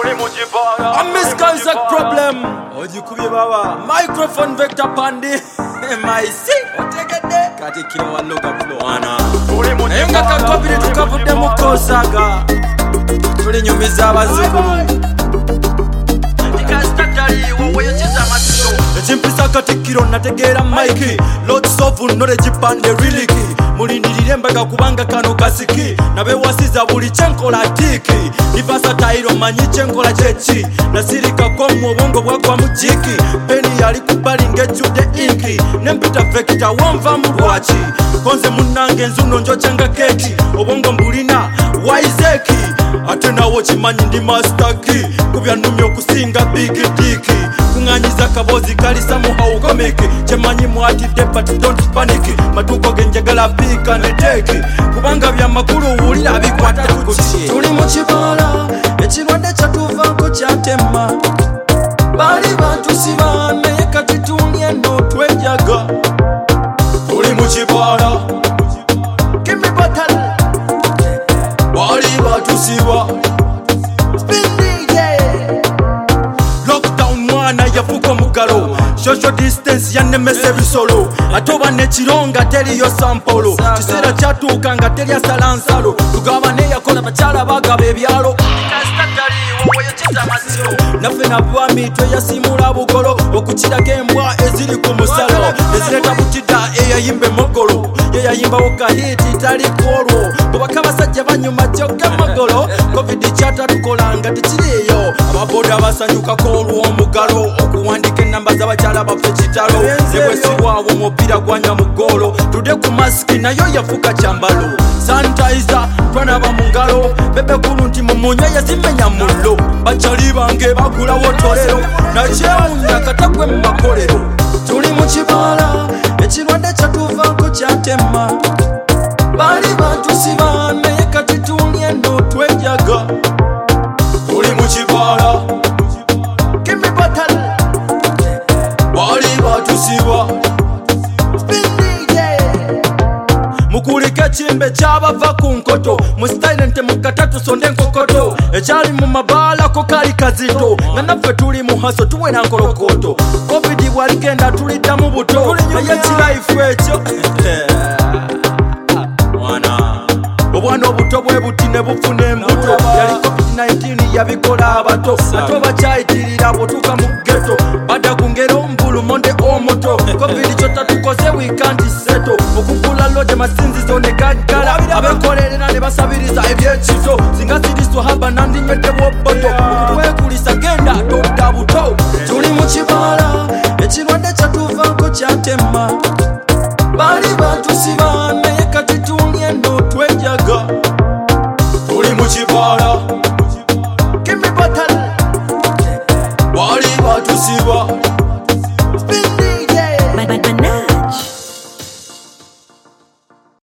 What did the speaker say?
A misconcept problem. Ojikubye baba. Microphone vector pandi. My sick. Kati kilo wa loga flow. Ana. Nenga kakopiri tukavudde mukosaga. Tuli nyumiza abazukulu. Echimpisa katikiro nategeera Mike. Lots of knowledge pande riliki. Mulindirire mbaga kubanga kano kasiki. Nabewasiza buli chenkola tiki. Nivasa tairo manyi chenkola chechi. Nasirika komu obongo bwagwa mujiki. Peni yali kubali ngejude inki. Nempita vekita wonva mulwachi. Konze munange nzuno njo changa keki. Obongo mbulina waizeki. Ate nawo chimanyi ndi master key. Kubya numyo kusinga bigi diki. Kunganyiza kabozi kalisa muhawu komiki. Chemanyi mwatide but don't panic. Matuko genjagala pika neteki. Kubanga bya makulu wulira bikwata kuchi. Tuli mu kibala ekirwadde kyatuvaako kyatema. Bali bantu sibane kati tunie no twejaga. Tuli mu kibala give me battle. Bali bantu siba yafuko mugalo. Social distance yanemese bisolo. Atoba nechironga teri yo sampolo. Kisera kyatuuka nga teri asala nsalo. Tugabane yakola bakyala bagaba ebyalo. Naffe nabwami tweyasimula bugolo. Okukiraga embwa eziri ku musalo. Ezireta butida eyayimba emogolo. Yeyayimbawo kahiti tali kwolwo. Bwebaka basajja banyuma kyokka magolo. Covid kyatatukolanga tekiriyo. Ababoda basanyukako olw'omugalo. Okuwandika enamba z'abakyala baffe kitalo. Nebwesibwawo omupiira gwanya mu ggoolo. Tudde ku masiki nayo yafuka kyambalo. Sanitizer twanaba mu ngalo. Bebekulu nti mumunya yazimenya mullo. Bakyali bange bagulawo tolero. Nakyewunya katakwe mu makolero. Tuli mu kibala ekirwadde kyatuvaako kyatema. Bali bantu sibane kati tunie no twejaga. Tuli mu kibala give me battle. Bali bantu siba mukulike ekimbe kyabava ku nkoto. Mu style nte mukatatu sonde enkokoto. Ekyali mu mabaala ko kali kazito. Nga naffe tuli mu haso tuwera nkolokoto. Covid bwaligenda tuliddamu buto. Naye ekilife ekyo obwana obuto bwe buti ne bufuna embuto. Yali COVID-19 yabikola abato. Ate obakyayitirira bwotuuka mu ghetto. Badda ku ngero mbulu monde omoto. Covid kyota tukoze we can't settle. Okugula loje masinzizo ne gaggala. Abekolerera ne basabiriza ebyekito. Singa siriswa haba nandinywedde bwoboto. Okutwekulisa genda todda buto. Tuli mu kibala ekirwadde kyatuvaako kyatema. Bali bantu sibane kati tunie no twejaga. Tuli mu kibala